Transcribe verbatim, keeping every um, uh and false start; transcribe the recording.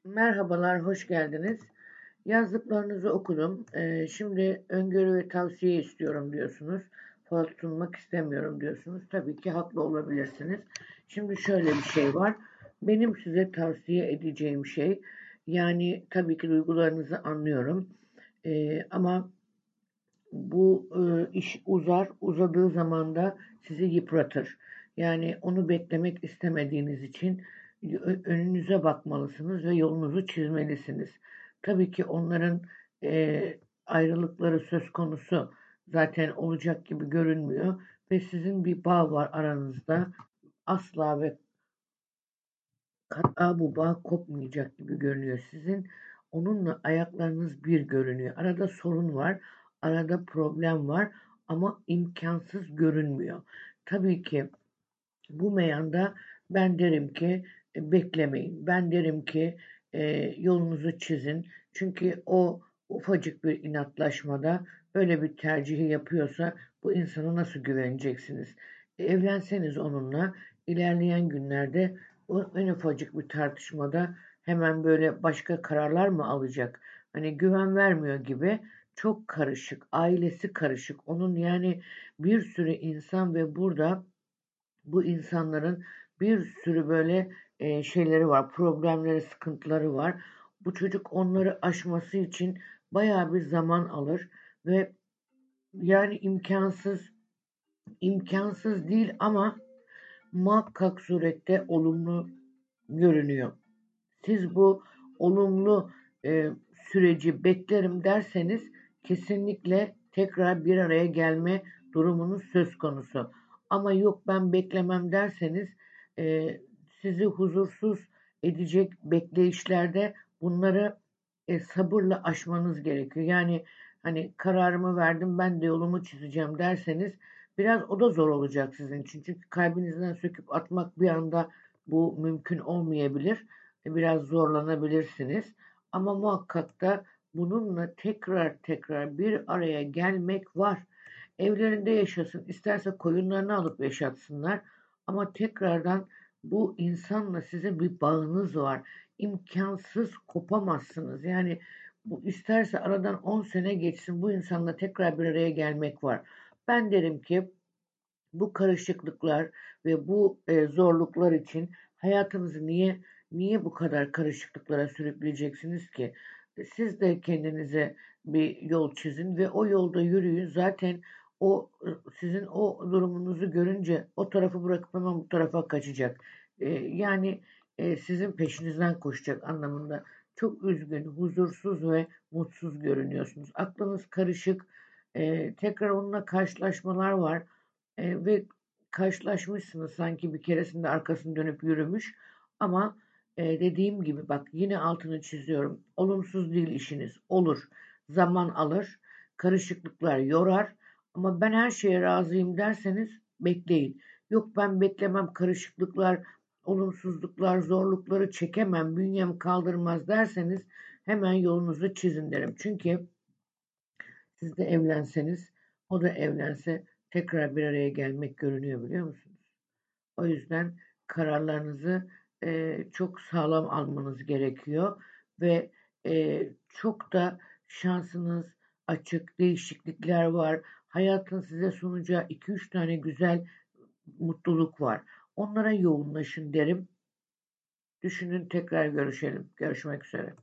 Merhabalar, hoş geldiniz. Yazdıklarınızı okudum. Ee, şimdi öngörü ve tavsiye istiyorum diyorsunuz. Fal tutulmak istemiyorum diyorsunuz. Tabii ki haklı olabilirsiniz. Şimdi şöyle bir şey var. Benim size tavsiye edeceğim şey, yani tabii ki duygularınızı anlıyorum. Ee, ama bu e, iş uzar, uzadığı zaman da sizi yıpratır. Yani onu beklemek istemediğiniz için önünüze bakmalısınız ve yolunuzu çizmelisiniz. Tabii ki onların e, ayrılıkları söz konusu zaten olacak gibi görünmüyor ve sizin bir bağ var aranızda. Asla ve kat'a bu bağ kopmayacak gibi görünüyor. Sizin onunla ayaklarınız bir görünüyor. Arada sorun var, arada problem var ama imkansız görünmüyor. Tabii ki bu meyanda ben derim ki e, beklemeyin. Ben derim ki e, yolunuzu çizin. Çünkü o ufacık bir inatlaşmada böyle bir tercihi yapıyorsa bu insana nasıl güveneceksiniz? E, evlenseniz onunla ilerleyen günlerde o en ufacık bir tartışmada hemen böyle başka kararlar mı alacak? Hani güven vermiyor gibi, çok karışık, ailesi karışık. Onun yani bir sürü insan ve burada bu insanların bir sürü böyle e, şeyleri var, problemleri, sıkıntıları var. Bu çocuk onları aşması için bayağı bir zaman alır ve yani imkansız, imkansız değil ama muhakkak surette olumlu görünüyor. Siz bu olumlu e, süreci beklerim derseniz kesinlikle tekrar bir araya gelme durumunuz söz konusu. Ama yok ben beklemem derseniz e, sizi huzursuz edecek bekleyişlerde bunları e, sabırla aşmanız gerekiyor. Yani hani kararımı verdim ben de yolumu çizeceğim derseniz biraz o da zor olacak sizin için. Çünkü kalbinizden söküp atmak bir anda bu mümkün olmayabilir. Biraz zorlanabilirsiniz. Ama muhakkak da bununla tekrar tekrar bir araya gelmek var. Evlerinde yaşasın, isterse koyunlarını alıp yaşatsınlar. Ama tekrardan bu insanla sizin bir bağınız var. İmkansız kopamazsınız. Yani bu isterse aradan on sene geçsin bu insanla tekrar bir araya gelmek var. Ben derim ki bu karışıklıklar ve bu e, zorluklar için hayatınızı niye niye bu kadar karışıklıklara sürükleyeceksiniz ki? Siz de kendinize bir yol çizin ve o yolda yürüyün. Zaten o sizin o durumunuzu görünce o tarafı bırakıp hemen bu tarafa kaçacak. E, yani e, sizin peşinizden koşacak anlamında. Çok üzgün, huzursuz ve mutsuz görünüyorsunuz. Aklınız karışık. E, tekrar onunla karşılaşmalar var. Eee, ve karşılaşmışsınız sanki bir keresinde arkasını dönüp yürümüş ama eee, dediğim gibi bak yine altını çiziyorum. Olumsuz değil işiniz. Olur. Zaman alır. Karışıklıklar yorar. Ama ben her şeye razıyım derseniz bekleyin. Yok ben beklemem karışıklıklar, olumsuzluklar, zorlukları çekemem, bünyem kaldırmaz derseniz hemen yolunuzu çizin derim. Çünkü siz de evlenseniz, o da evlense tekrar bir araya gelmek görünüyor biliyor musunuz? O yüzden kararlarınızı eee, çok sağlam almanız gerekiyor ve eee, çok da şansınız açık, değişiklikler var. Hayatın size sunacağı iki üç tane güzel mutluluk var. Onlara yoğunlaşın derim. Düşünün tekrar görüşelim. Görüşmek üzere.